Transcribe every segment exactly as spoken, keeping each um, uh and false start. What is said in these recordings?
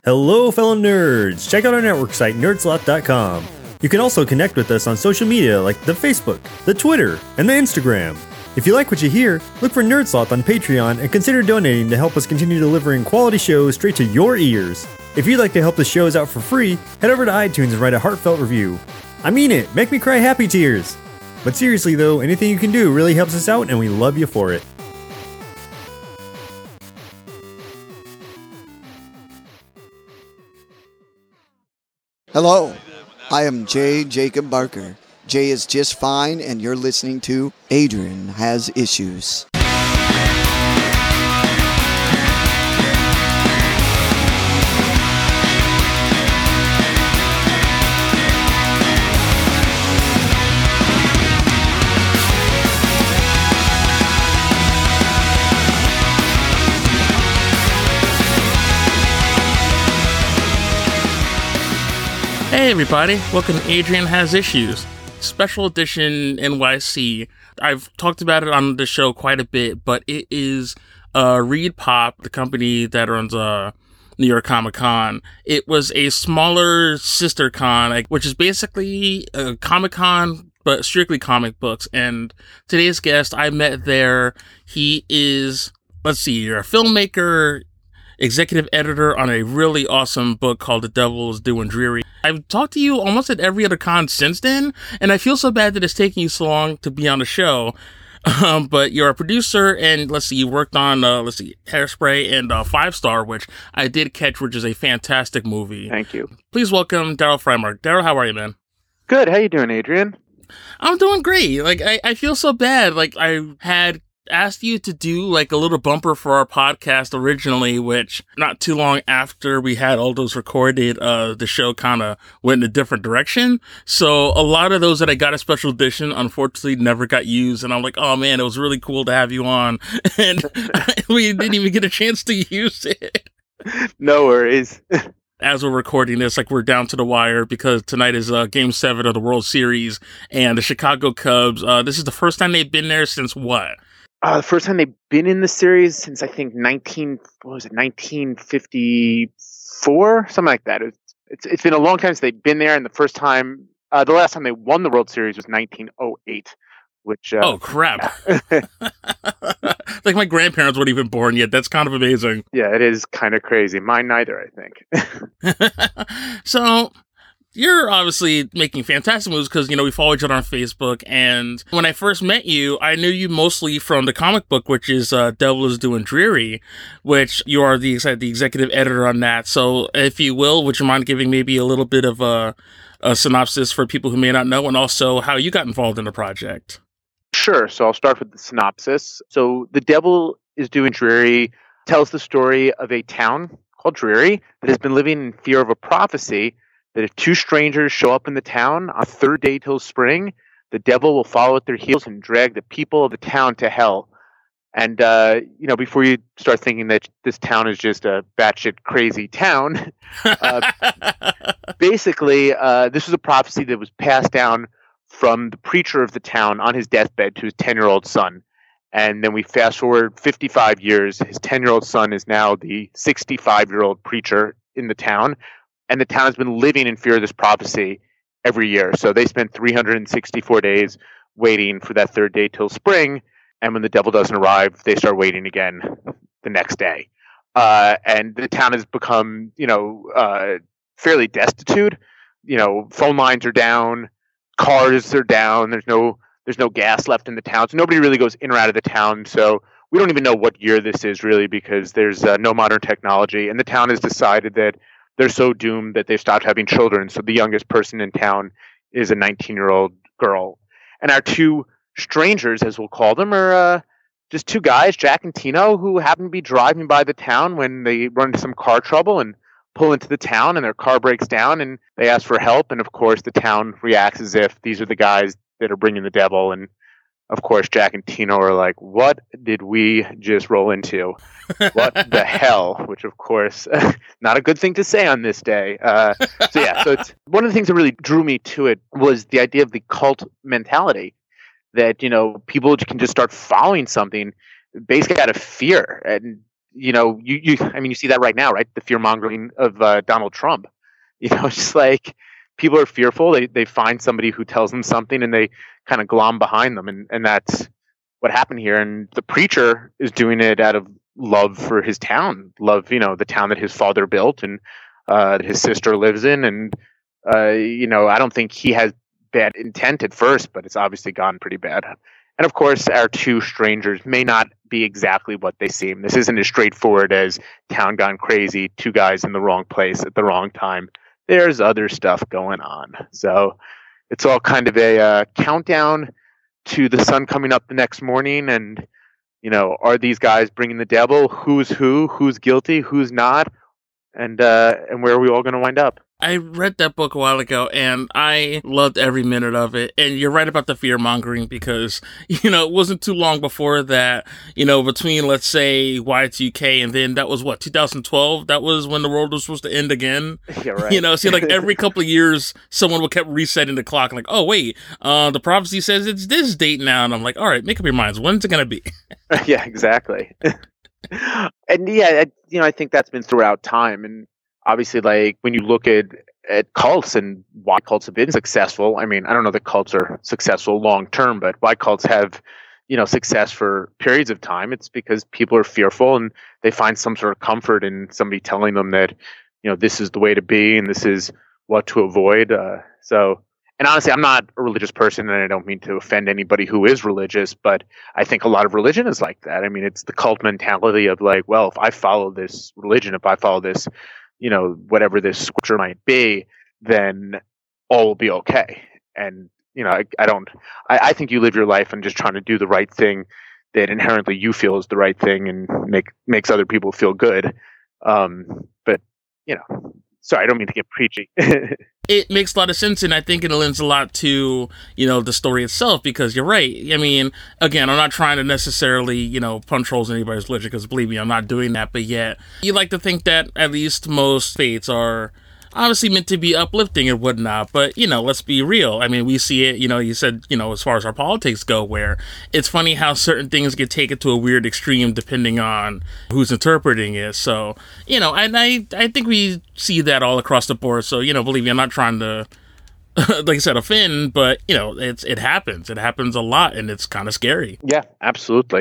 Hello, fellow nerds! Check out our network site, nerdslot dot com. You can also connect with us on social media like the Facebook, the Twitter, and the Instagram. If you like what you hear, look for Nerdsloth on Patreon and consider donating to help us continue delivering quality shows straight to your ears. If you'd like to help the shows out for free, head over to iTunes and write a heartfelt review. I mean it, make me cry happy tears! But seriously though, anything you can do really helps us out and we love you for it. Hello, I am J. Jacob Barker. Jay is just fine, and you're listening to Adrian Has Issues. Hey everybody, welcome to Adrian Has Issues, special edition N Y C. I've talked about it on the show quite a bit, but it is uh, Reed Pop, the company that runs uh, New York Comic Con. It was a smaller sister con, like, which is basically a Comic Con, but strictly comic books. And today's guest, I met there. He is, let's see, you're a filmmaker, executive editor on a really awesome book called The Devil is Doing Dreary. I've talked to you almost at every other con since then, and I feel so bad that it's taking you so long to be on the show. Um, but you're a producer, and let's see, you worked on, uh, let's see, Hairspray and uh, Five Star, which I did catch, which is a fantastic movie. Thank you. Please welcome Daryl Freimark. Daryl, how are you, man? Good. How you doing, Adrian? I'm doing great. Like, I, I feel so bad. Like, I had asked you to do like a little bumper for our podcast originally, which not too long after we had all those recorded, uh, the show kind of went in a different direction. So a lot of those that I got a special edition, unfortunately never got used. And I'm like, oh man, it was really cool to have you on. And we didn't even get a chance to use it. No worries. As we're recording this, like, we're down to the wire because tonight is uh, Game seven of the World Series, and the Chicago Cubs, uh, this is the first time they've been there since what? Uh, the first time they've been in the series since I think nineteen what was it nineteen fifty-four, something like that. It's it's, it's been a long time since they've been there, and the first time, uh, the last time they won the World Series was nineteen oh eight. Which uh, oh crap! Like my grandparents weren't even born yet. That's kind of amazing. Yeah, it is kind of crazy. Mine neither, I think. So you're obviously making fantastic moves because, you know, we follow each other on Facebook. And when I first met you, I knew you mostly from the comic book, which is uh, Devil is Doing Dreary, which you are the, the executive editor on that. So if you will, would you mind giving maybe a little bit of a, a synopsis for people who may not know, and also how you got involved in the project? Sure. So I'll start with the synopsis. So The Devil is Doing Dreary tells the story of a town called Dreary that has been living in fear of a prophecy that if two strangers show up in the town on third day till spring, the devil will follow at their heels and drag the people of the town to hell. And, uh, you know, before you start thinking that this town is just a batshit crazy town, uh, basically, uh, this was a prophecy that was passed down from the preacher of the town on his deathbed to his ten-year-old son. And then we fast forward fifty-five years. His ten-year-old son is now the sixty-five-year-old preacher in the town. And the town has been living in fear of this prophecy every year. So they spent three hundred sixty-four days waiting for that third day till spring. And when the devil doesn't arrive, they start waiting again the next day. Uh, and the town has become, you know, uh, fairly destitute. You know, phone lines are down, cars are down. There's no there's no gas left in the town. So nobody really goes in or out of the town. So we don't even know what year this is really because there's uh, no modern technology. And the town has decided that they're so doomed that they've stopped having children. So the youngest person in town is a nineteen-year-old girl. And our two strangers, as we'll call them, are uh, just two guys, Jack and Tino, who happen to be driving by the town when they run into some car trouble and pull into the town, and their car breaks down, and they ask for help. And, of course, the town reacts as if these are the guys that are bringing the devil. And, of course, Jack and Tino are like, what did we just roll into? What the hell? Which, of course, not a good thing to say on this day. Uh, so, yeah, so it's one of the things that really drew me to it was the idea of the cult mentality that, you know, people can just start following something basically out of fear. And you know, you, you I mean, you see that right now, right? The fear mongering of uh, Donald Trump. You know, it's just like people are fearful. They they find somebody who tells them something and they kind of glom behind them. And, and that's what happened here. And the preacher is doing it out of love for his town, love, you know, the town that his father built and uh, that his sister lives in. And, uh, you know, I don't think he has bad intent at first, but it's obviously gone pretty bad. And of course, our two strangers may not be exactly what they seem. This isn't as straightforward as town gone crazy, two guys in the wrong place at the wrong time. There's other stuff going on. So it's all kind of a uh, countdown to the sun coming up the next morning. And, you know, are these guys bringing the devil? Who's who? Who's guilty? Who's not? And uh, and where are we all going to wind up? I read that book a while ago, and I loved every minute of it. And you're right about the fear-mongering because, you know, it wasn't too long before that, you know, between, let's say, Y two K and then that was, what, two thousand twelve? That was when the world was supposed to end again? Yeah, right. You know, it seemed like every couple of years, someone would keep resetting the clock. Like, oh, wait, uh, the prophecy says it's this date now. And I'm like, all right, make up your minds. When's it going to be? Yeah, exactly. And, yeah, I, you know, I think that's been throughout time. And obviously, like, when you look at, at cults and why cults have been successful, I mean, I don't know that cults are successful long term, but why cults have, you know, success for periods of time, it's because people are fearful and they find some sort of comfort in somebody telling them that, you know, this is the way to be and this is what to avoid. Uh, so, and honestly, I'm not a religious person and I don't mean to offend anybody who is religious, but I think a lot of religion is like that. I mean, it's the cult mentality of like, well, if I follow this religion, if I follow this, you know, whatever this scripture might be, then all will be okay. And, you know, I, I don't, I, I think you live your life and just trying to do the right thing that inherently you feel is the right thing and make, makes other people feel good. Um, but, you know, sorry, I don't mean to get preachy. It makes a lot of sense, and I think it lends a lot to, you know, the story itself, because you're right. I mean, again, I'm not trying to necessarily, you know, punch holes in anybody's religion, because believe me, I'm not doing that, but yet, you like to think that at least most faiths are obviously meant to be uplifting and whatnot, but, you know, let's be real. I mean, we see it, you know, you said, you know, as far as our politics go, where it's funny how certain things get taken to a weird extreme depending on who's interpreting it. So, you know, and I, I think we see that all across the board. So, you know, believe me, I'm not trying to, like I said, offend, but, you know, it's it happens. It happens a lot, and it's kind of scary. Yeah, absolutely.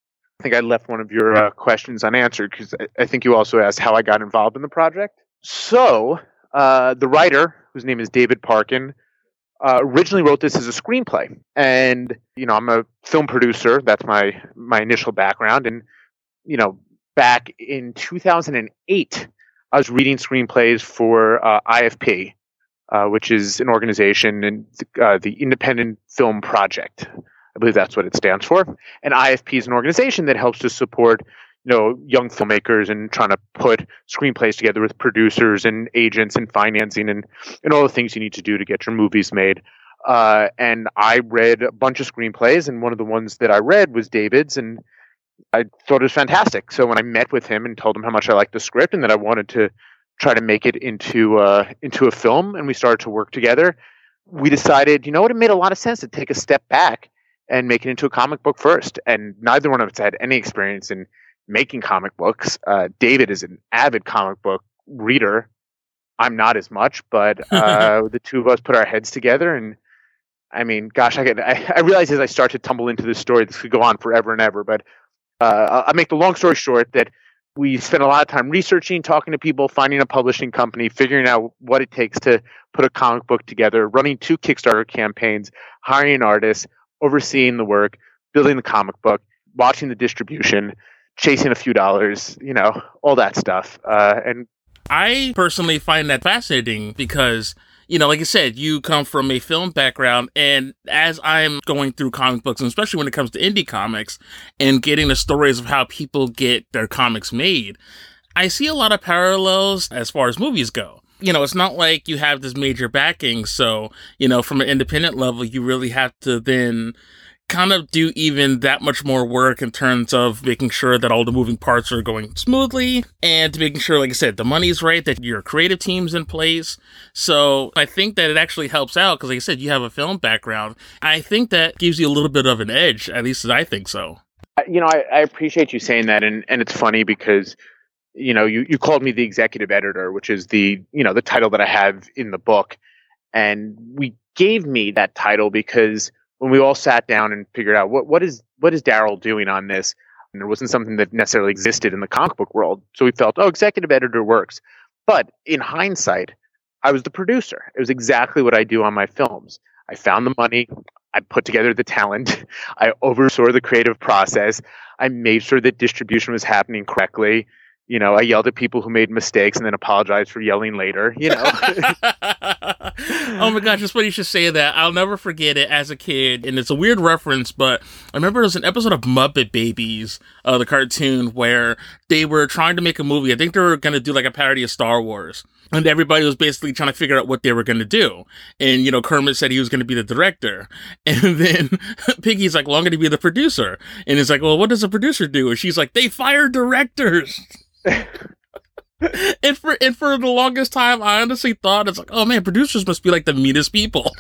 I think I left one of your uh, questions unanswered, because I, I think you also asked how I got involved in the project. So, Uh, the writer, whose name is David Parkin, uh, originally wrote this as a screenplay. And, you know, I'm a film producer. That's my, my initial background. And, you know, back in two thousand eight, I was reading screenplays for uh, I F P, uh, which is an organization, and uh, the Independent Film Project. I believe that's what it stands for. And I F P is an organization that helps to support, you know, young filmmakers and trying to put screenplays together with producers and agents and financing and, and all the things you need to do to get your movies made. Uh, and I read a bunch of screenplays, and one of the ones that I read was David's, and I thought it was fantastic. So when I met with him and told him how much I liked the script and that I wanted to try to make it into uh, into a film, and we started to work together, we decided, you know what, it made a lot of sense to take a step back and make it into a comic book first. And neither one of us had any experience in making comic books. Uh, David is an avid comic book reader. I'm not as much, but uh, the two of us put our heads together, and I mean, gosh, I, get, I I realize as I start to tumble into this story, this could go on forever and ever. But uh, I'll make the long story short that we spent a lot of time researching, talking to people, finding a publishing company, figuring out what it takes to put a comic book together, running two Kickstarter campaigns, hiring artists, overseeing the work, building the comic book, watching the distribution, chasing a few dollars, you know, all that stuff. Uh, and I personally find that fascinating because, you know, like I said, you come from a film background, and as I'm going through comic books, and especially when it comes to indie comics and getting the stories of how people get their comics made, I see a lot of parallels as far as movies go. You know, it's not like you have this major backing, so, you know, from an independent level, you really have to then kind of do even that much more work in terms of making sure that all the moving parts are going smoothly and making sure, like I said, the money's right, that your creative team's in place. So I think that it actually helps out because, like I said, you have a film background. I think that gives you a little bit of an edge, at least as I think so. You know, I, I appreciate you saying that, and, and it's funny because, you know, you, you called me the executive editor, which is the, you know, the title that I have in the book. And we gave me that title because when we all sat down and figured out what, what is what is Daryl doing on this, and there wasn't something that necessarily existed in the comic book world. So we felt, oh, executive editor works. But in hindsight, I was the producer. It was exactly what I do on my films. I found the money. I put together the talent. I oversaw the creative process. I made sure that distribution was happening correctly. You know, I yelled at people who made mistakes and then apologized for yelling later, you know. Oh my gosh, it's funny you should say that. I'll never forget it as a kid, and it's a weird reference, but I remember there was an episode of Muppet Babies, uh, the cartoon, where they were trying to make a movie. I think they were going to do like a parody of Star Wars. And everybody was basically trying to figure out what they were going to do. And, you know, Kermit said he was going to be the director. And then Piggy's like, well, I'm going to be the producer. And it's like, well, what does a producer do? And she's like, they fire directors. and for and for the longest time, I honestly thought, it's like, oh man, producers must be like the meanest people.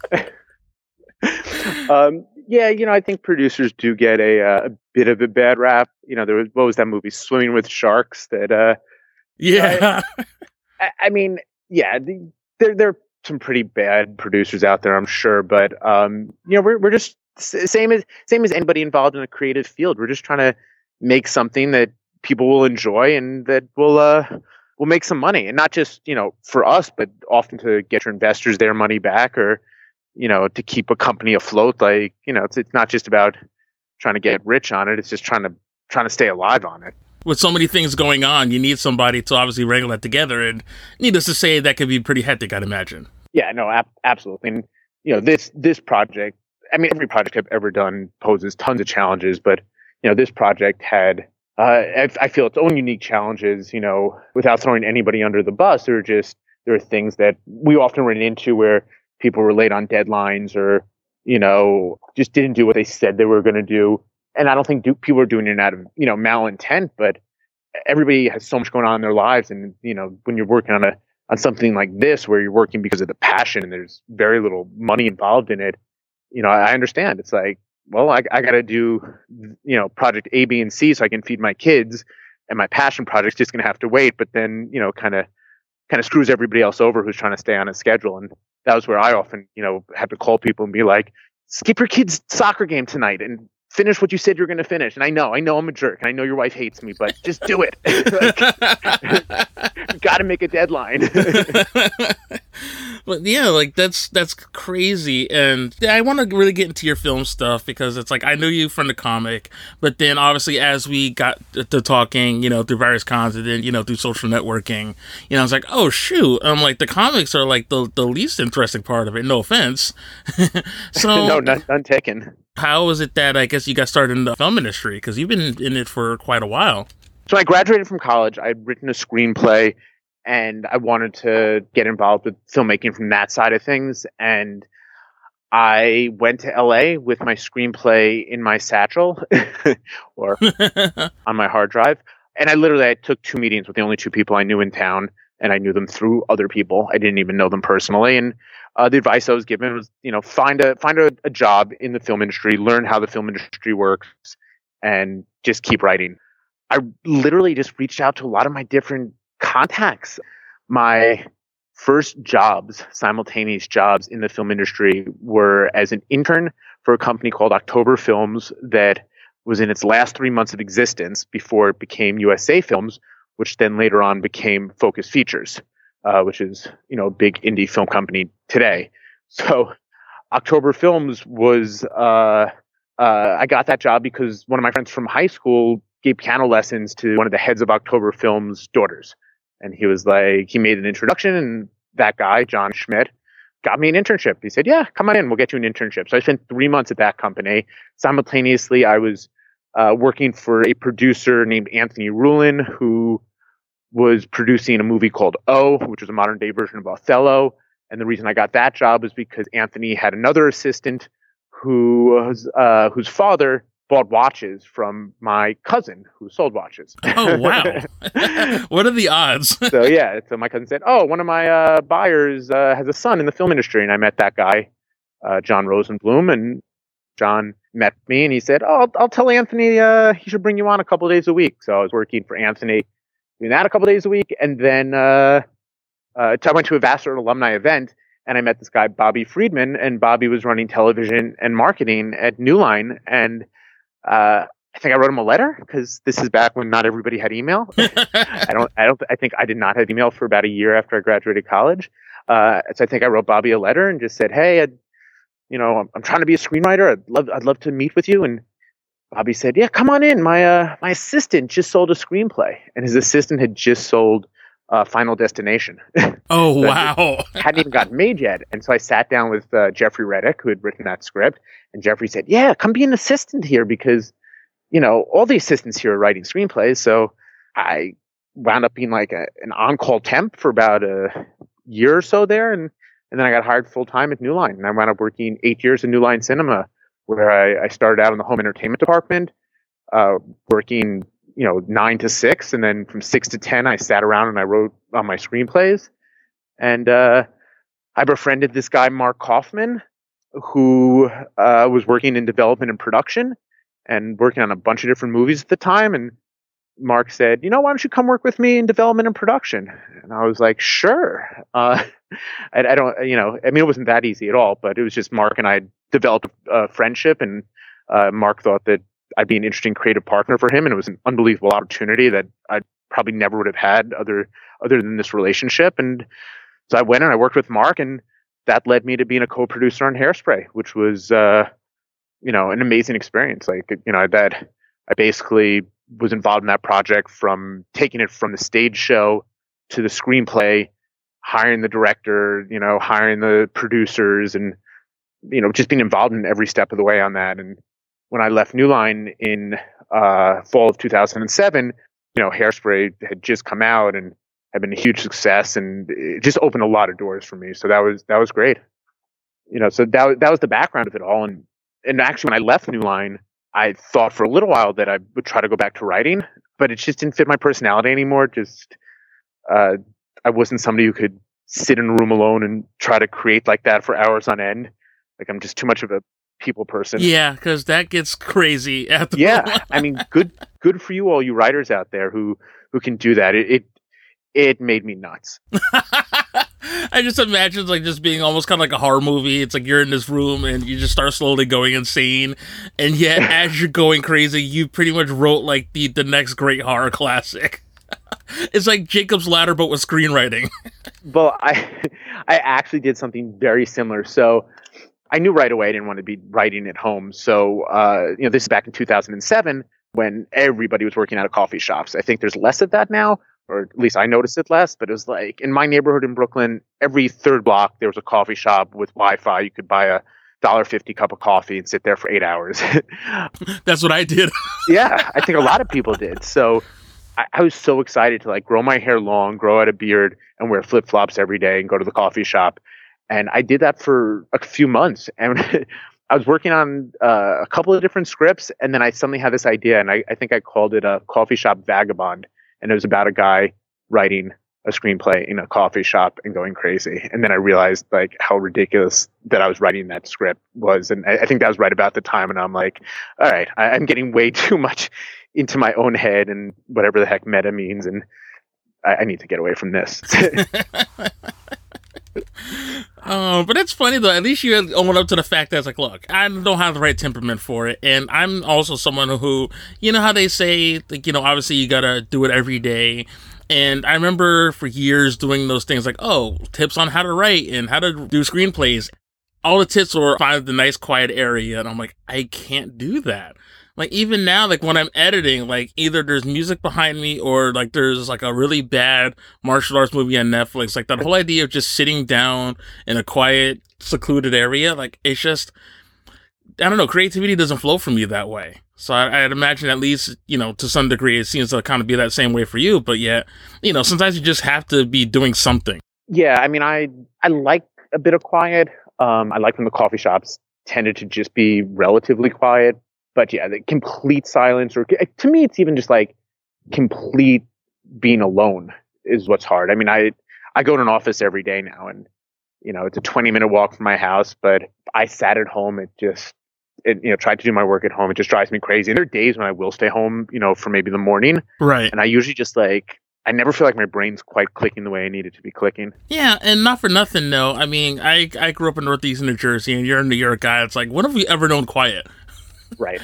um, yeah, you know, I think producers do get a, uh, a bit of a bad rap. You know, there was, what was that movie, Swimming with Sharks? That, uh, yeah. I, I mean, yeah, the, there there are some pretty bad producers out there, I'm sure, but um, you know, we're we're just same as same as anybody involved in a creative field. We're just trying to make something that people will enjoy and that will uh will make some money, and not just, you know, for us, but often to get your investors their money back, or, you know, to keep a company afloat. Like, you know, it's it's not just about trying to get rich on it; it's just trying to trying to stay alive on it. With so many things going on, you need somebody to obviously wrangle that together. And needless to say, that could be pretty hectic, I'd imagine. Yeah, no, ab- absolutely. And, you know, this this project, I mean, every project I've ever done poses tons of challenges, but, you know, this project had, uh, I, I feel, its own unique challenges. You know, without throwing anybody under the bus, there are just, there are things that we often run into where people were late on deadlines, or, you know, just didn't do what they said they were going to do. And I don't think do, people are doing it out of, you know, malintent, but everybody has so much going on in their lives. And, you know, when you're working on a, on something like this, where you're working because of the passion and there's very little money involved in it, you know, I understand. It's like, well, I, I got to do, you know, project A, B, and C so I can feed my kids, and my passion project's just going to have to wait. But then, you know, kind of, kind of screws everybody else over who's trying to stay on a schedule. And that was where I often, you know, had to call people and be like, skip your kid's soccer game tonight and finish what you said you're going to finish. And I know, I know I'm a jerk, and I know your wife hates me, but just do it. Like, got to make a deadline. But yeah, like that's that's crazy. And I want to really get into your film stuff, because it's like, I know you from the comic, but then obviously as we got to talking, you know, through various cons, and then, you know, through social networking, you know, I was like, oh shoot, I'm like, the comics are like the, the least interesting part of it. No offense. So no, none, none taken. How is it that I guess you got started in the film industry? Because you've been in it for quite a while. So I graduated from college. I'd written a screenplay, and I wanted to get involved with filmmaking from that side of things. And I went to L A with my screenplay in my satchel or on my hard drive. And I literally I took two meetings with the only two people I knew in town, and I knew them through other people. I didn't even know them personally. And uh, the advice I was given was, you know, find a find a, a job in the film industry, learn how the film industry works, and just keep writing. I literally just reached out to a lot of my different contacts. My first jobs, simultaneous jobs in the film industry, were as an intern for a company called October Films that was in its last three months of existence before it became U S A Films, which then later on became Focus Features, uh, which is, you know, a big indie film company today. So October Films was, uh, uh, I got that job because one of my friends from high school gave piano lessons to one of the heads of October Films' daughters. And he was like, he made an introduction, and that guy, John Schmidt, got me an internship. He said, yeah, come on in, we'll get you an internship. So I spent three months at that company. Simultaneously, I was uh, working for a producer named Anthony Rulin, who was producing a movie called O, which was a modern day version of Othello. And the reason I got that job was because Anthony had another assistant who was, uh, whose father bought watches from my cousin who sold watches. Oh, wow. What are the odds? So, yeah. So my cousin said, oh, one of my uh, buyers uh, has a son in the film industry. And I met that guy, uh, John Rosenblum. And John met me and he said, "Oh, I'll, I'll tell Anthony uh, he should bring you on a couple of days a week." So I was working for Anthony doing that a couple of days a week, and then uh, uh, I went to a Vassar alumni event and I met this guy Bobby Friedman, and Bobby was running television and marketing at New Line, and uh, I think I wrote him a letter because this is back when not everybody had email. I don't, I don't, I think I did not have email for about a year after I graduated college. Uh, so I think I wrote Bobby a letter and just said, "Hey, I'd, you know, I'm, I'm trying to be a screenwriter. I'd love, I'd love to meet with you." And Bobby said, "Yeah, come on in. My, uh, my assistant just sold a screenplay," and his assistant had just sold uh, Final Destination. Oh, So wow. it hadn't even gotten made yet. And so I sat down with uh, Jeffrey Reddick, who had written that script, and Jeffrey said, "Yeah, come be an assistant here because, you know, all the assistants here are writing screenplays." So I wound up being like a, an on-call temp for about a year or so there. And, and then I got hired full-time at New Line. And I wound up working eight years in New Line Cinema, where I, I started out in the home entertainment department, uh, working, you know, nine to six. And then from six to ten, I sat around and I wrote on my screenplays. And uh, I befriended this guy, Mark Kaufman, who uh, was working in development and production and working on a bunch of different movies at the time. And Mark said, "You know, why don't you come work with me in development and production?" And I was like, "Sure." Uh, I, I don't, you know, I mean, it wasn't that easy at all, but it was just Mark and I developed a friendship, and uh, Mark thought that I'd be an interesting creative partner for him. And it was an unbelievable opportunity that I probably never would have had other, other than this relationship. And so I went and I worked with Mark, and that led me to being a co-producer on Hairspray, which was, uh, you know, an amazing experience. Like, you know, that I basically was involved in that project from taking it from the stage show to the screenplay, hiring the director, you know, hiring the producers, and, you know, just being involved in every step of the way on that. And when I left New Line in uh, fall of two thousand seven, you know, Hairspray had just come out and had been a huge success, and it just opened a lot of doors for me. So that was, that was great. You know, so that, that was the background of it all. And, and actually when I left New Line, I thought for a little while that I would try to go back to writing, but it just didn't fit my personality anymore. Just, uh, I wasn't somebody who could sit in a room alone and try to create like that for hours on end. Like, I'm just too much of a people person. Yeah, because that gets crazy at the Yeah, I mean, good, good for you, all you writers out there who who can do that. It it, it made me nuts. I just imagine like just being almost kind of like a horror movie. It's like you're in this room and you just start slowly going insane, and yet as you're going crazy, you pretty much wrote like the the next great horror classic. It's like Jacob's Ladder, but with screenwriting. Well, I I actually did something very similar. So I knew right away I didn't want to be writing at home. So uh, you know, this is back in two thousand seven when everybody was working out of coffee shops. I think there's less of that now, or at least I noticed it less. But it was like in my neighborhood in Brooklyn, every third block there was a coffee shop with Wi-Fi. You could buy a one dollar fifty cup of coffee and sit there for eight hours. That's what I did. Yeah, I think a lot of people did. So I, I was so excited to like grow my hair long, grow out a beard, and wear flip flops every day and go to the coffee shop. And I did that for a few months. And I was working on uh, a couple of different scripts. And then I suddenly had this idea. And I, I think I called it a Coffee Shop Vagabond. And it was about a guy writing a screenplay in a coffee shop and going crazy. And then I realized like how ridiculous that I was writing that script was. And I, I think that was right about the time. And I'm like, all right, I, I'm getting way too much into my own head and whatever the heck meta means. And I, I need to get away from this. Oh, but it's funny though. At least you own up to the fact that it's like, look, I don't have the right temperament for it, and I'm also someone who, you know, how they say, like, you know, obviously you gotta do it every day. And I remember for years doing those things like, oh, tips on how to write and how to do screenplays. All the tips were find the nice quiet area, and I'm like, I can't do that. Like, even now, like, when I'm editing, like, either there's music behind me or, like, there's, like, a really bad martial arts movie on Netflix. Like, that whole idea of just sitting down in a quiet, secluded area, like, it's just, I don't know, creativity doesn't flow for me that way. So I, I'd imagine at least, you know, to some degree, it seems to kind of be that same way for you. But yet, you know, sometimes you just have to be doing something. Yeah, I mean, I I like a bit of quiet. Um, I like when the coffee shops tended to just be relatively quiet. But yeah, the complete silence, or to me, it's even just like complete being alone is what's hard. I mean, I, I go to an office every day now, and, you know, it's a twenty minute walk from my house, but I sat at home. It just, it, you know, try to do my work at home. It just drives me crazy. And there are days when I will stay home, you know, for maybe the morning. Right. And I usually just like, I never feel like my brain's quite clicking the way I need it to be clicking. Yeah, and not for nothing, no. I mean, I, I grew up in Northeast New Jersey, and you're a New York guy. It's like, when have we ever known quiet? Right.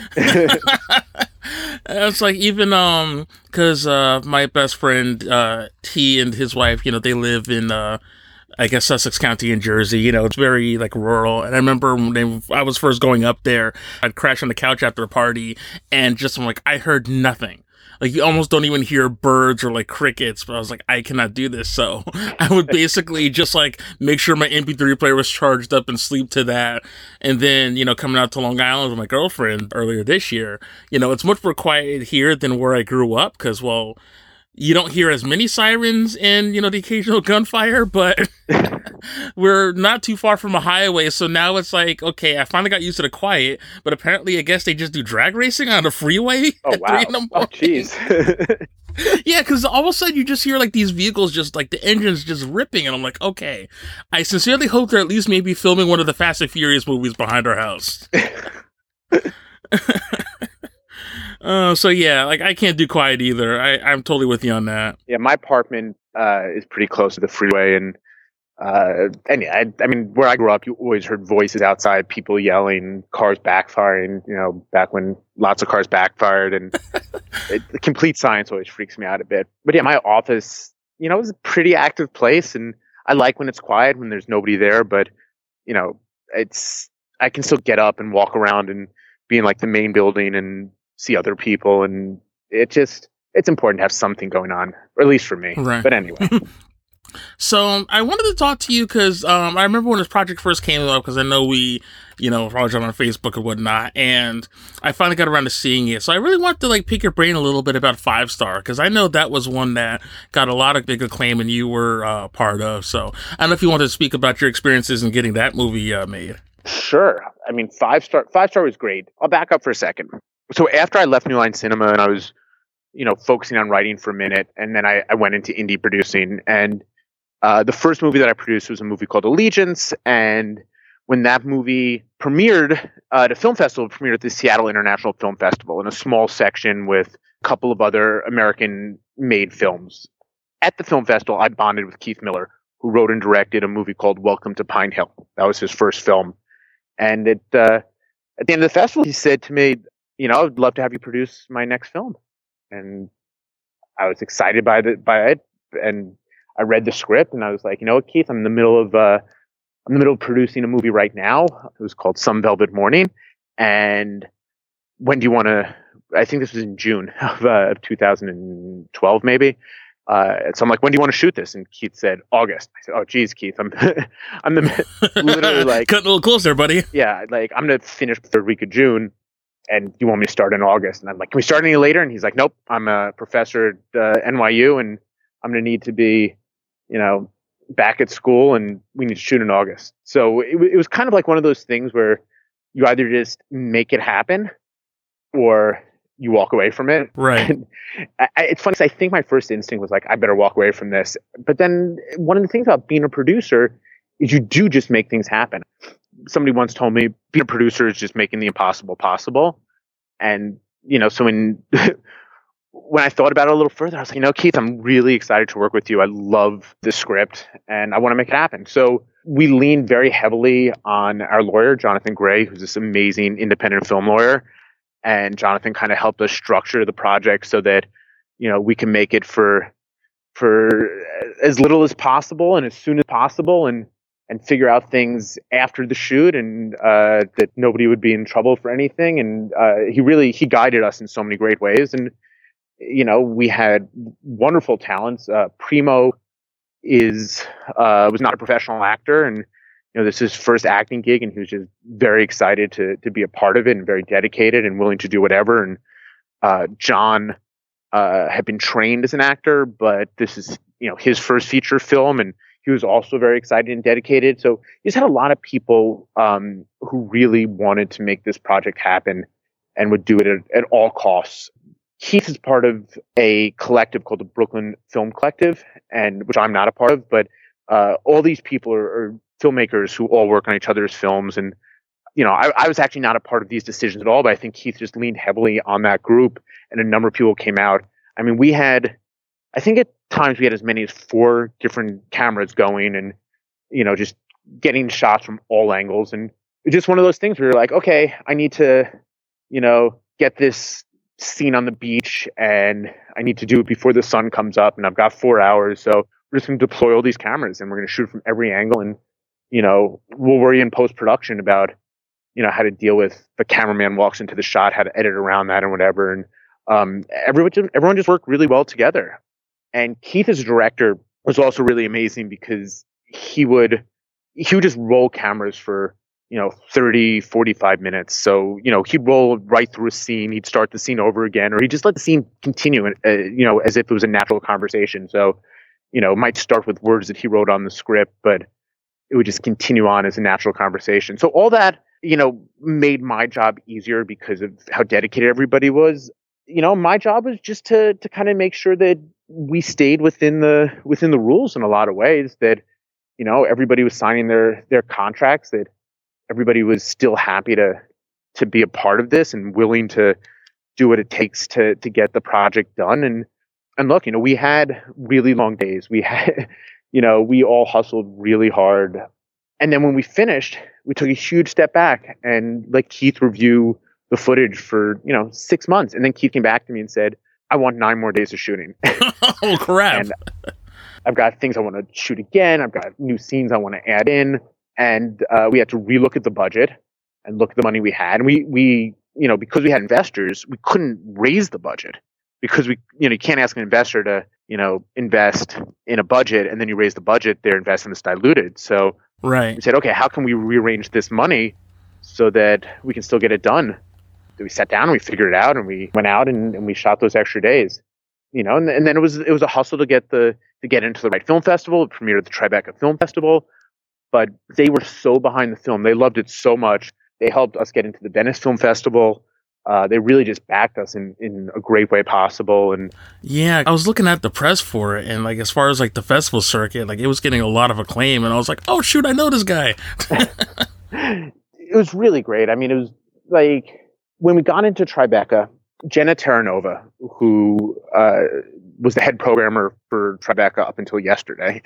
It's like, even, um, because uh, my best friend, uh, he and his wife, you know, they live in, uh, I guess, Sussex County in Jersey. You know, it's very, like, rural. And I remember when they, I was first going up there, I'd crash on the couch after a party, and just, I'm like, I heard nothing. Like, you almost don't even hear birds or, like, crickets, but I was like, I cannot do this. So I would basically just, like, make sure my M P three player was charged up and sleep to that. And then, you know, coming out to Long Island with my girlfriend earlier this year, you know, it's much more quiet here than where I grew up because, well, you don't hear as many sirens and, you know, the occasional gunfire, but we're not too far from a highway. So now it's like, okay, I finally got used to the quiet, but apparently I guess they just do drag racing on the freeway. Oh, at wow. three in the Oh, morning. jeez. Yeah, because all of a sudden you just hear like these vehicles just like the engines just ripping, and I'm like, okay, I sincerely hope they're at least maybe filming one of the Fast and Furious movies behind our house. Uh, so yeah, like I can't do quiet either. I, I'm totally with you on that. Yeah, my apartment uh, is pretty close to the freeway, and uh, and yeah, I, I mean, where I grew up, you always heard voices outside, people yelling, cars backfiring. You know, back when lots of cars backfired, and it, the complete silence always freaks me out a bit. But yeah, my office, you know, is a pretty active place, and I like when it's quiet when there's nobody there. But you know, it's I can still get up and walk around and be in like the main building and see other people, and it just it's important to have something going on, or at least for me. Right. But anyway. So um, I wanted to talk to you because um, I remember when this project first came up, because I know we, you know, followed on Facebook and whatnot, and I finally got around to seeing it. So I really wanted to like pick your brain a little bit about Five Star, because I know that was one that got a lot of big acclaim and you were uh, part of. So I don't know if you wanted to speak about your experiences in getting that movie uh, made. Sure. I mean, Five Star Five Star was great. I'll back up for a second. So after I left New Line Cinema and I was, you know, focusing on writing for a minute, and then I, I went into indie producing, and Uh, the first movie that I produced was a movie called Allegiance, and when that movie premiered uh, at a film festival, it premiered at the Seattle International Film Festival in a small section with a couple of other American-made films. At the film festival, I bonded with Keith Miller, who wrote and directed a movie called Welcome to Pine Hill. That was his first film. And it, uh, at the end of the festival, he said to me, you know, I'd love to have you produce my next film. And I was excited by the, by it, and I read the script and I was like, you know what, Keith, I'm in the middle of uh, I'm in the middle of producing a movie right now. It was called Some Velvet Morning, and when do you want to? I think this was in June of, uh, of two thousand twelve, maybe. Uh, so I'm like, when do you want to shoot this? And Keith said August. I said, oh, geez, Keith, I'm I'm the literally like cutting a little closer, buddy. Yeah, like I'm gonna finish the third week of June, and you want me to start in August? And I'm like, can we start any later? And he's like, nope, I'm a professor at uh, N Y U, and I'm gonna need to be, you know, back at school, and we need to shoot in August. So it, it was kind of like one of those things where you either just make it happen or you walk away from it. Right. And I, it's funny, 'cause I think my first instinct was like, I better walk away from this. But then one of the things about being a producer is you do just make things happen. Somebody once told me being a producer is just making the impossible possible. And, you know, so when when I thought about it a little further, I was like, you know, Keith, I'm really excited to work with you. I love the script and I want to make it happen. So we leaned very heavily on our lawyer, Jonathan Gray, who's this amazing independent film lawyer. And Jonathan kind of helped us structure the project so that, you know, we can make it for for as little as possible and as soon as possible, and and figure out things after the shoot, and uh, that nobody would be in trouble for anything. And uh, he really he guided us in so many great ways. And you know, we had wonderful talents. Uh, Primo is uh, was not a professional actor, and you know, this is his first acting gig, and he was just very excited to to be a part of it, and very dedicated and willing to do whatever. And uh, John uh, had been trained as an actor, but this is, you know, his first feature film, and he was also very excited and dedicated. So he's had a lot of people um, who really wanted to make this project happen and would do it at, at all costs. Keith is part of a collective called the Brooklyn Film Collective, and which I'm not a part of, but uh, all these people are, are filmmakers who all work on each other's films, and you know, I, I was actually not a part of these decisions at all, but I think Keith just leaned heavily on that group, and a number of people came out. I mean, we had, I think at times we had as many as four different cameras going, and, you know, just getting shots from all angles. And it's just one of those things where you're like, okay, I need to, you know, get this scene on the beach, and I need to do it before the sun comes up, and I've got four hours. So we're just going to deploy all these cameras, and we're going to shoot from every angle. And, you know, we'll worry in post-production about, you know, how to deal with the cameraman walks into the shot, how to edit around that and whatever. And um, everyone, just, everyone just worked really well together. And Keith as a director was also really amazing because he would, he would just roll cameras for, you know, thirty, forty-five minutes. So, you know, he'd roll right through a scene. He'd start the scene over again, or he'd just let the scene continue, uh, you know, as if it was a natural conversation. So, you know, it might start with words that he wrote on the script, but it would just continue on as a natural conversation. So all that, you know, made my job easier because of how dedicated everybody was. You know, my job was just to to kind of make sure that we stayed within the within the rules in a lot of ways, that, you know, everybody was signing their their contracts, that everybody was still happy to to be a part of this and willing to do what it takes to to get the project done. And and look, you know, we had really long days. We had, you know, we all hustled really hard. And then when we finished, we took a huge step back and let Keith review the footage for, you know, six months. And then Keith came back to me and said, I want nine more days of shooting. Oh, crap. And I've got things I want to shoot again. I've got new scenes I want to add in. And uh, we had to relook at the budget and look at the money we had. And we, we, you know, because we had investors, we couldn't raise the budget because we, you know, you can't ask an investor to, you know, invest in a budget and then you raise the budget, their investment is diluted. So right. we said, okay, how can we rearrange this money so that we can still get it done? So we sat down and we figured it out, and we went out and, and we shot those extra days, you know, and, and then it was, it was a hustle to get the, to get into the right film festival. It premiered at the Tribeca Film Festival, but they were so behind the film. They loved it so much. They helped us get into the Venice Film Festival. Uh, they really just backed us in, in a great way possible. And yeah, I was looking at the press for it, and like, as far as like the festival circuit, like it was getting a lot of acclaim, and I was like, oh shoot, I know this guy. It was really great. I mean, it was like, when we got into Tribeca, Jenna Terranova, who uh, was the head programmer for Tribeca up until yesterday,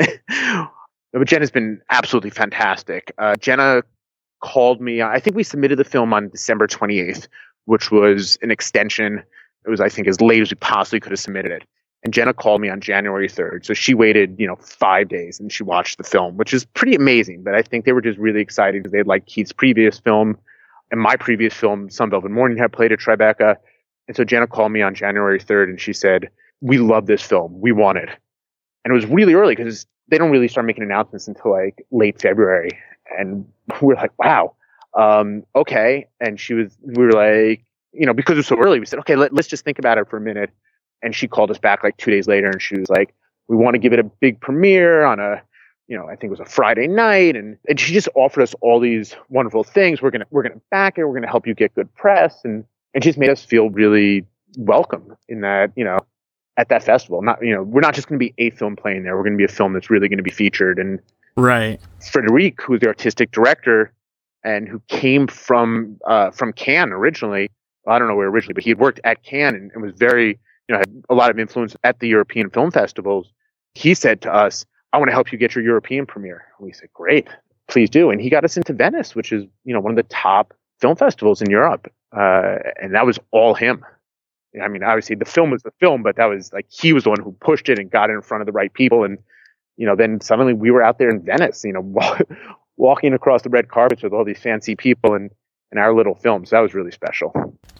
but Jenna's been absolutely fantastic. Uh, Jenna called me. I think we submitted the film on December twenty-eighth, which was an extension. It was, I think, as late as we possibly could have submitted it. And Jenna called me on January third. So she waited, you know, five days and she watched the film, which is pretty amazing. But I think they were just really excited because they liked Keith's previous film. And my previous film, Sun Velvet Morning, had played at Tribeca. And so Jenna called me on January third and she said, we love this film. We want it. And it was really early because they don't really start making announcements until like late February. And we were like, wow, um, okay. And she was, we were like, you know, because it was so early, we said, okay, let, let's just think about it for a minute. And she called us back like two days later and she was like, we want to give it a big premiere on a, you know, I think it was a Friday night. And, and she just offered us all these wonderful things. We're going to, we're going to back it. We're going to help you get good press. And, and just made us feel really welcome in that, you know, at that festival. Not, you know, we're not just going to be a film playing there. We're going to be a film that's really going to be featured. And right. Frederic, who's the artistic director and who came from, uh, from Cannes originally, well, I don't know where originally, but he had worked at Cannes and, and was very, you know, had a lot of influence at the European film festivals. He said to us, I want to help you get your European premiere. And we said, great, please do. And he got us into Venice, which is, you know, one of the top film festivals in Europe. Uh, and that was all him. I mean, obviously the film was the film, but that was like, he was the one who pushed it and got it in front of the right people. And, you know, then suddenly we were out there in Venice, you know, walking across the red carpets with all these fancy people and, and our little film. So that was really special.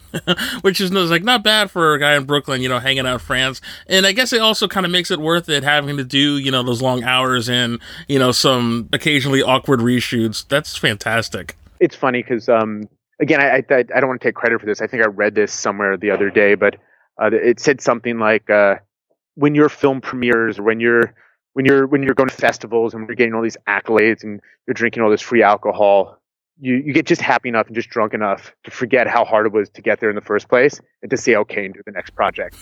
Which is like not bad for a guy in Brooklyn, you know, hanging out in France. And I guess it also kind of makes it worth it having to do, you know, those long hours and, you know, some occasionally awkward reshoots. That's fantastic. It's funny because, um, again, I, I I don't want to take credit for this. I think I read this somewhere the other day, but uh, it said something like uh, when your film premieres, or when you're when you're when you're going to festivals and you're getting all these accolades and you're drinking all this free alcohol, you, you get just happy enough and just drunk enough to forget how hard it was to get there in the first place and to say okay and do the next project.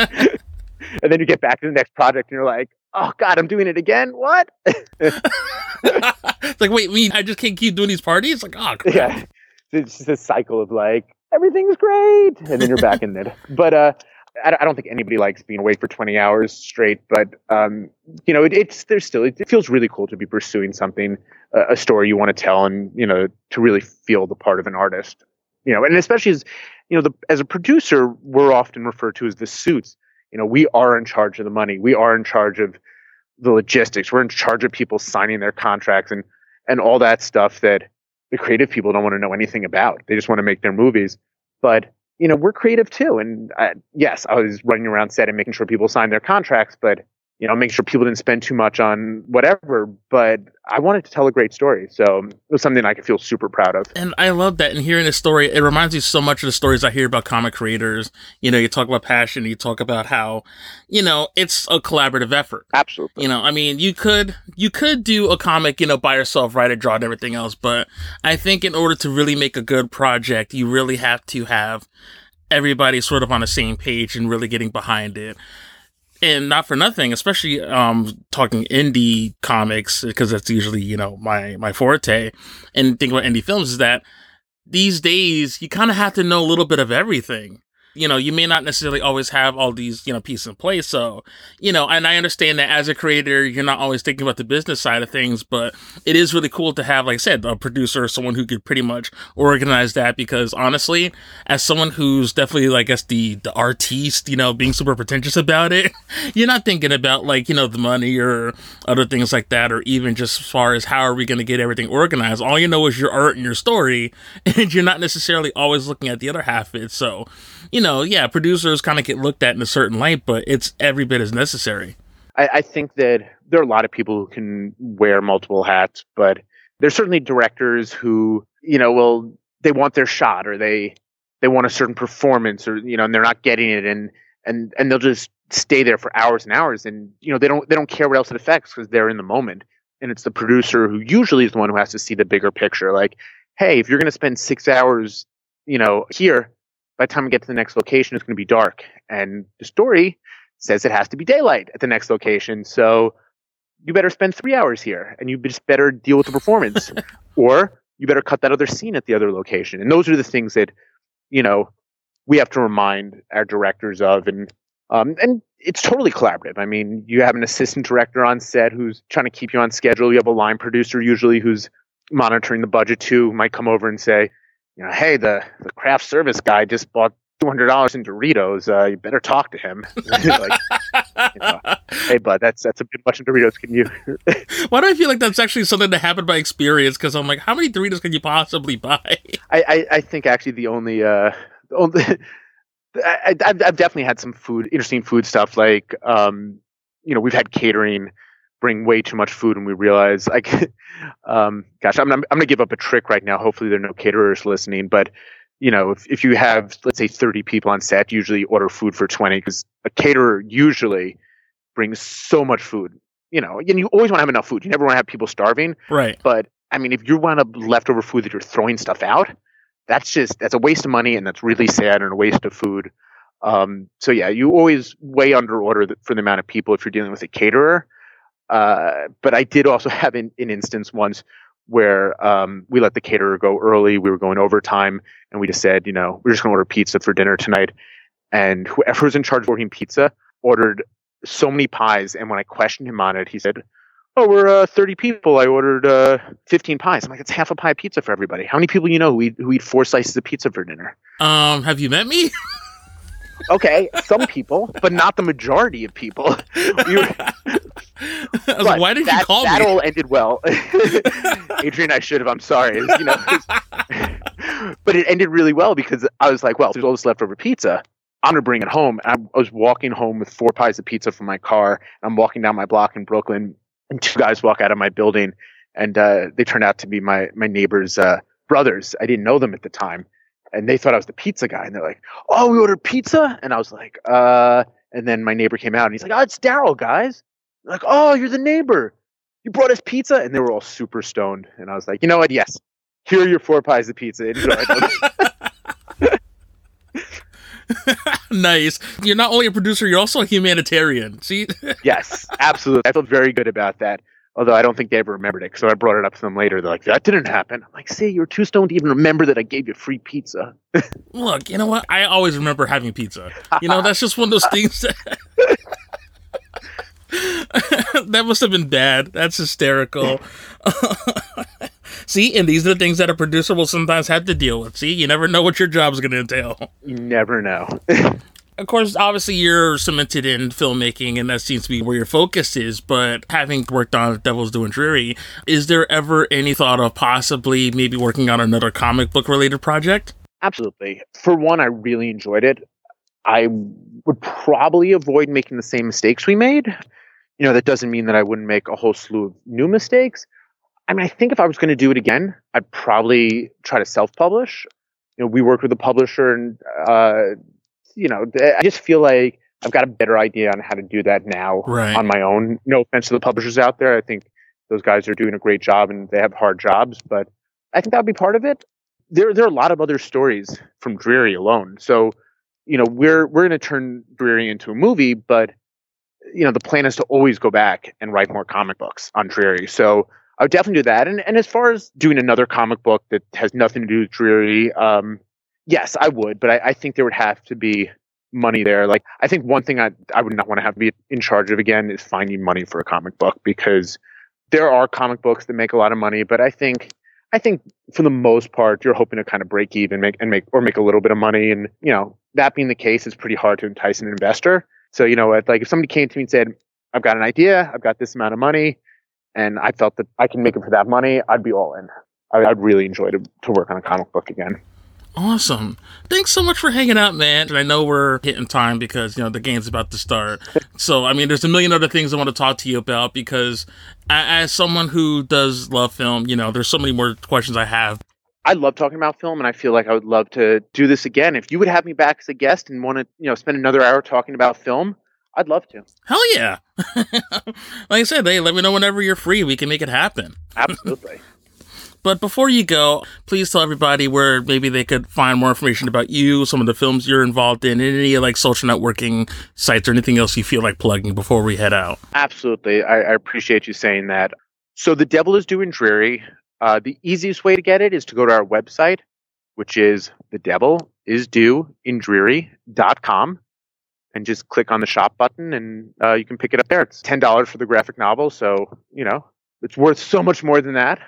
And then you get back to the next project and you're like, oh God, I'm doing it again. What? It's like, wait, me, I just can't keep doing these parties? Like, oh, crap. Yeah. It's just a cycle of like, everything's great. And then you're back in it. But uh, I, I don't think anybody likes being awake for twenty hours straight. But, um, you know, it, it's there's still, it, it feels really cool to be pursuing something, uh, a story you want to tell and, you know, to really feel the part of an artist. You know, and especially as, you know, the, as a producer, we're often referred to as the suits. You know, we are in charge of the money. We are in charge of the logistics. We're in charge of people signing their contracts and, and all that stuff that the creative people don't want to know anything about. They just want to make their movies. But, you know, we're creative too. And uh, yes, I was running around set and making sure people signed their contracts, but, you know, making sure people didn't spend too much on whatever. But I wanted to tell a great story. So it was something I could feel super proud of. And I love that. And hearing this story, it reminds me so much of the stories I hear about comic creators. You know, you talk about passion, you talk about how, you know, it's a collaborative effort. Absolutely. You know, I mean, you could, you could do a comic, you know, by yourself, write it, draw it, everything else. But I think in order to really make a good project, you really have to have everybody sort of on the same page and really getting behind it. And not for nothing, especially um, talking indie comics, because that's usually, you know, my, my forte. And think about indie films is that these days you kind of have to know a little bit of everything. You know, you may not necessarily always have all these, you know, pieces in place. So, you know, and I understand that as a creator, you're not always thinking about the business side of things, but it is really cool to have, like I said, a producer, someone who could pretty much organize that. Because honestly, as someone who's definitely, like, I guess, the, the artiste, you know, being super pretentious about it, you're not thinking about, like, you know, the money or other things like that, or even just as far as how are we going to get everything organized. All you know is your art and your story, and you're not necessarily always looking at the other half of it. So, you know, yeah, producers kind of get looked at in a certain light, but it's every bit as necessary. I, I think that there are a lot of people who can wear multiple hats, but there's certainly directors who, you know, will, they want their shot, or they, they want a certain performance, or, you know, and they're not getting it, and, and, and they'll just stay there for hours and hours, and, you know, they don't, they don't care what else it affects because they're in the moment. And it's the producer who usually is the one who has to see the bigger picture. Like, hey, if you're going to spend six hours, you know, here, by the time we get to the next location, it's going to be dark. And the story says it has to be daylight at the next location. So you better spend three hours here, and you just better deal with the performance. Or you better cut that other scene at the other location. And those are the things that, you know, we have to remind our directors of. And um, and it's totally collaborative. I mean, you have an assistant director on set who's trying to keep you on schedule. You have a line producer usually who's monitoring the budget too, might come over and say, you know, hey, the, the craft service guy just bought two hundred dollars in Doritos. Uh, you better talk to him. Like, you know, hey, bud, that's that's a bit much in Doritos. Can you? Why do I feel like that's actually something that happened by experience? Because I'm like, how many Doritos can you possibly buy? I, I, I think actually the only, uh, the only I, I've, I've definitely had some food, interesting food stuff. Like, um, you know, we've had catering bring way too much food, and we realize, like, um, gosh, I'm, I'm, I'm going to give up a trick right now. Hopefully there are no caterers listening, but you know, if, if you have, let's say thirty people on set, usually order food for twenty, because a caterer usually brings so much food, you know, and you always want to have enough food. You never want to have people starving. Right. But I mean, if you want to leftover food that you're throwing stuff out, that's just, that's a waste of money, and that's really sad, and a waste of food. Um, so yeah, you always way under order for the amount of people if you're dealing with a caterer. Uh, but I did also have an, an instance once where um, we let the caterer go early. We were going overtime, and we just said, you know, we're just going to order pizza for dinner tonight. And whoever was in charge of ordering pizza ordered so many pies. And when I questioned him on it, he said, oh, we're uh, thirty people. I ordered uh, fifteen pies. I'm like, it's half a pie pizza for everybody. How many people you know who eat, who eat four slices of pizza for dinner? Um, have you met me? Okay, some people, but not the majority of people. We were, I was like, why did that, you call that me? That all ended well. Adrian, I should have. I'm sorry. You know, but it ended really well because I was like, well, there's all this leftover pizza. I'm gonna bring it home. I, I was walking home with four pies of pizza from my car. I'm walking down my block in Brooklyn, and two guys walk out of my building, and uh, they turned out to be my my neighbor's uh, brothers. I didn't know them at the time. And they thought I was the pizza guy. And they're like, oh, we ordered pizza? And I was like, uh, and then my neighbor came out and he's like, oh, it's Daryl, guys. They're like, oh, you're the neighbor. You brought us pizza? And they were all super stoned. And I was like, you know what? Yes. Here are your four pies of pizza. Enjoy. Nice. You're not only a producer, you're also a humanitarian. See? Yes, absolutely. I felt very good about that. Although I don't think they ever remembered it. So I brought it up to them later. They're like, that didn't happen. I'm like, see, you were too stoned to even remember that I gave you free pizza. Look, you know what? I always remember having pizza. You know, that's just one of those things that... that must have been bad. That's hysterical. See, and these are the things that a producer will sometimes have to deal with. See, you never know what your job's going to entail. You never know. Of course, obviously, you're cemented in filmmaking, and that seems to be where your focus is. But having worked on Devil's Due and Dreary, is there ever any thought of possibly maybe working on another comic book related project? Absolutely. For one, I really enjoyed it. I would probably avoid making the same mistakes we made. You know, that doesn't mean that I wouldn't make a whole slew of new mistakes. I mean, I think if I was going to do it again, I'd probably try to self-publish. You know, we worked with a publisher, and uh, you know, I just feel like I've got a better idea on how to do that now right. on my own. No offense to the publishers out there. I think those guys are doing a great job and they have hard jobs, but I think that would be part of it. There, there are a lot of other stories from Dreary alone. So, you know, we're we're going to turn Dreary into a movie, but you know, the plan is to always go back and write more comic books on Dreary. So I would definitely do that. And and as far as doing another comic book that has nothing to do with Dreary, um, yes, I would. But I, I think there would have to be money there. Like, I think one thing I I would not want to have to be in charge of again is finding money for a comic book, because there are comic books that make a lot of money. But I think I think for the most part, you're hoping to kind of break even, make and make or make a little bit of money. And you know, that being the case, it's pretty hard to entice an investor. So, you know, like if somebody came to me and said, I've got an idea, I've got this amount of money, and I felt that I can make it for that money, I'd be all in. I, I'd really enjoy to, to work on a comic book again. Awesome. Thanks so much for hanging out, man. And I know we're hitting time because, you know, the game's about to start. So, I mean, there's a million other things I want to talk to you about because as someone who does love film, you know, there's so many more questions I have. I love talking about film, and I feel like I would love to do this again. If you would have me back as a guest and want to, you know, spend another hour talking about film, I'd love to. Hell yeah. Like I said, hey, let me know whenever you're free. We can make it happen. Absolutely. But before you go, please tell everybody where maybe they could find more information about you, some of the films you're involved in, and any like social networking sites or anything else you feel like plugging before we head out. Absolutely. I, I appreciate you saying that. So The Devil is Due and Dreary. Uh, the easiest way to get it is to go to our website, which is the devil is due in dreary dot com, and just click on the shop button, and uh, you can pick it up there. It's ten dollars for the graphic novel, so you know it's worth so much more than that.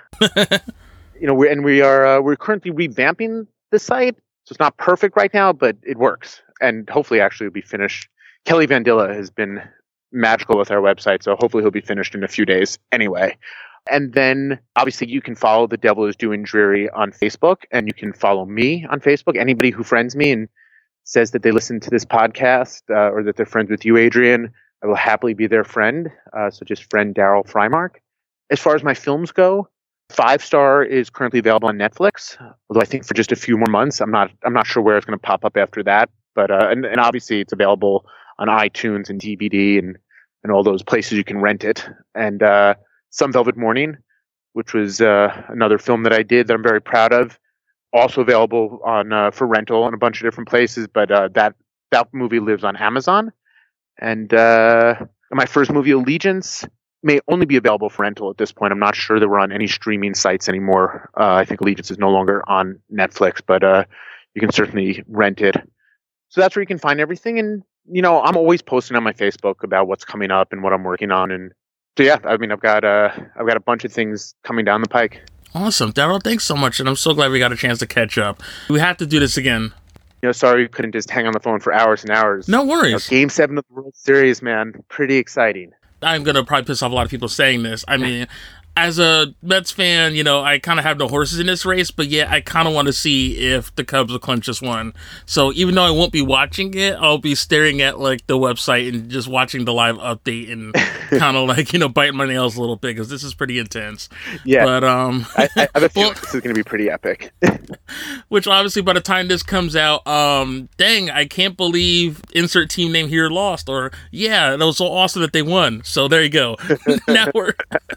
you know, we're, and we are uh, we're currently revamping the site, so it's not perfect right now, but it works, and hopefully, actually, it'll be finished. Kelly Vandilla has been magical with our website, so hopefully, he'll be finished in a few days. Anyway. And then, obviously, you can follow The Devil is Due and Dreary on Facebook, and you can follow me on Facebook. Anybody who friends me and says that they listen to this podcast uh, or that they're friends with you, Adrian, I will happily be their friend. Uh, so just friend Daryl Frymark. As far as my films go, Five Star is currently available on Netflix, although I think for just a few more months. I'm not I'm not sure where it's going to pop up after that. But uh, and, and obviously, it's available on iTunes and D V D and, and all those places you can rent it. And uh Some Velvet Morning, which was uh, another film that I did that I'm very proud of, also available on uh, for rental in a bunch of different places. But uh, that that movie lives on Amazon. And uh, my first movie, Allegiance, may only be available for rental at this point. I'm not sure that we're on any streaming sites anymore. Uh, I think Allegiance is no longer on Netflix, but uh, you can certainly rent it. So that's where you can find everything. And you know, I'm always posting on my Facebook about what's coming up and what I'm working on. And So yeah, I mean, I've got uh, I've got a bunch of things coming down the pike. Awesome, Daryl. Thanks so much, and I'm so glad we got a chance to catch up. We have to do this again. You know, sorry we couldn't just hang on the phone for hours and hours. No worries. You know, Game Seven of the World Series, man, pretty exciting. I'm gonna probably piss off a lot of people saying this. I mean, as a Mets fan, you know, I kind of have no horses in this race, but yeah, I kind of want to see if the Cubs will clinch this one. So even though I won't be watching it, I'll be staring at like the website and just watching the live update and kind of like, you know, biting my nails a little bit because this is pretty intense. Yeah. But, um, I, I have a feeling well, this is going to be pretty epic. Which obviously by the time this comes out, um, dang, I can't believe insert team name here lost, or yeah, that was so awesome that they won. So there you go. Now we're.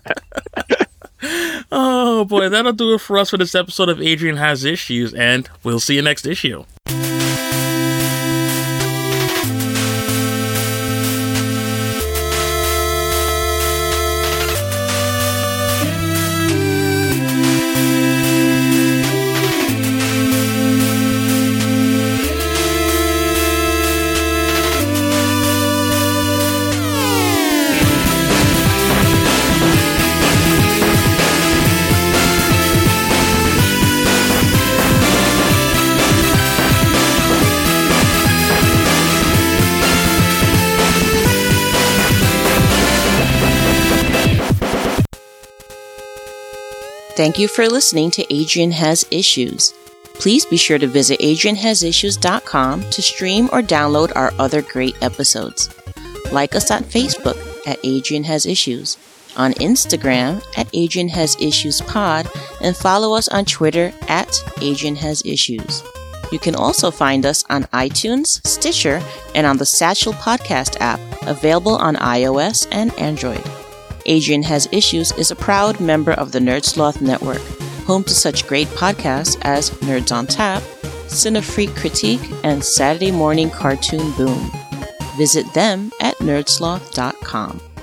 Oh boy, that'll do it for us for this episode of Adrian Has Issues, and we'll see you next issue. Thank you for listening to Adrian Has Issues. Please be sure to visit adrian has issues dot com to stream or download our other great episodes. Like us on Facebook at Adrian Has Issues, on Instagram at Adrian Has Issues Pod, and follow us on Twitter at Adrian Has Issues. You can also find us on iTunes, Stitcher, and on the Satchel Podcast app, available on iOS and Android. Adrian Has Issues is a proud member of the Nerdsloth Network, home to such great podcasts as Nerds on Tap, Cinefreak Critique, and Saturday Morning Cartoon Boom. Visit them at nerdsloth dot com.